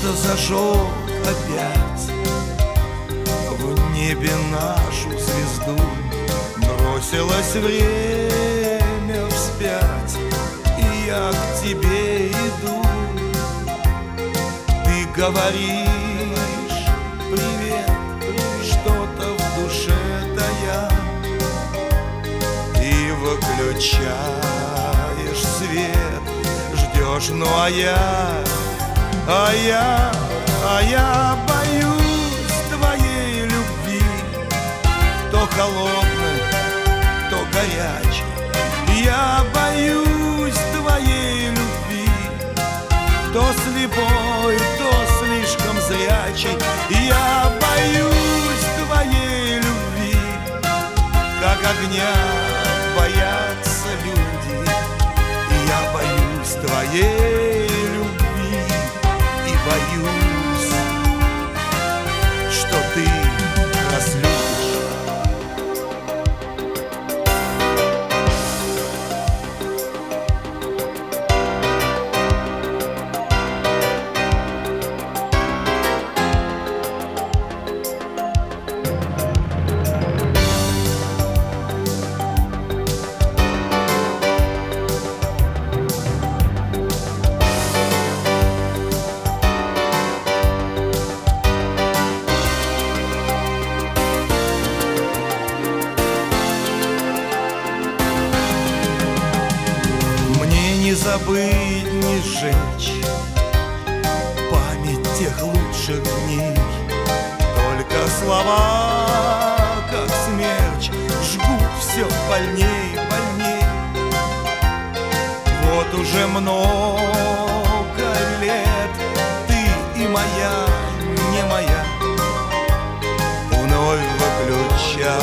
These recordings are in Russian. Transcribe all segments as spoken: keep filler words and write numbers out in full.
Кто-то зажег опять в небе нашу звезду. Бросилось время вспять, и я к тебе иду. Ты говоришь привет, что-то в душе тая, и выключаешь свет, ждешь, ну а я, а я, а я боюсь твоей любви, то холодной, то горячей. Я боюсь твоей любви, то слепой, то слишком зрячей. Я боюсь твоей любви, как огня боятся люди. И я боюсь твоей любви, и боюсь, что ты разлюбишь. Не забыть, не сжечь память тех лучших дней. Только слова, как смерч, жгут все больней, больней. Вот уже много лет ты и моя, не моя. Вновь выключаешь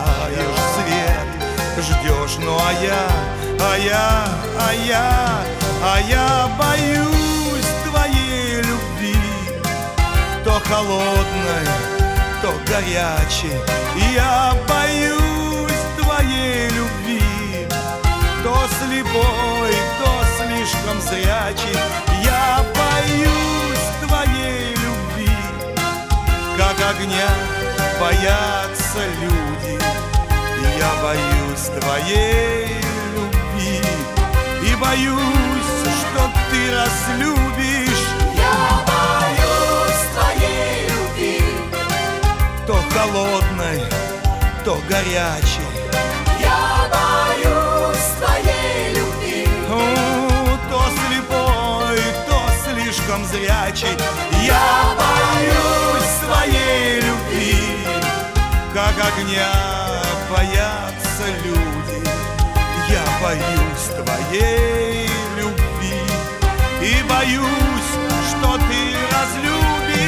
свет, ждешь, ну а я, а я, а я, а я боюсь твоей любви, то холодной, то горячей. Я боюсь твоей любви, то слепой, то слишком зрячей. Я боюсь твоей любви, как огня боятся люди. Я боюсь твоей любви, и боюсь, что ты разлюбишь. Я боюсь твоей любви, то холодной, то горячей. я боюсь твоей любви, О, то слепой, то слишком зрячей. Я боюсь твоей любви, как огня боятся люди. Я боюсь твоей любви, и боюсь, что ты разлюбишь.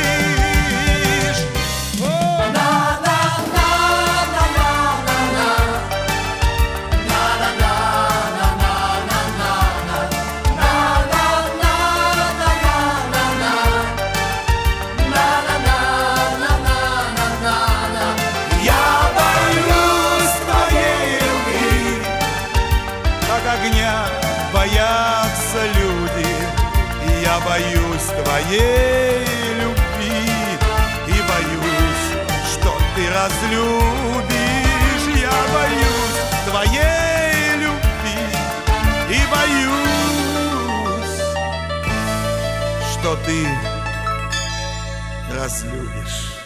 Огня боятся люди, и я боюсь твоей любви, и боюсь, что ты разлюбишь. Я боюсь твоей любви, и боюсь, что ты разлюбишь.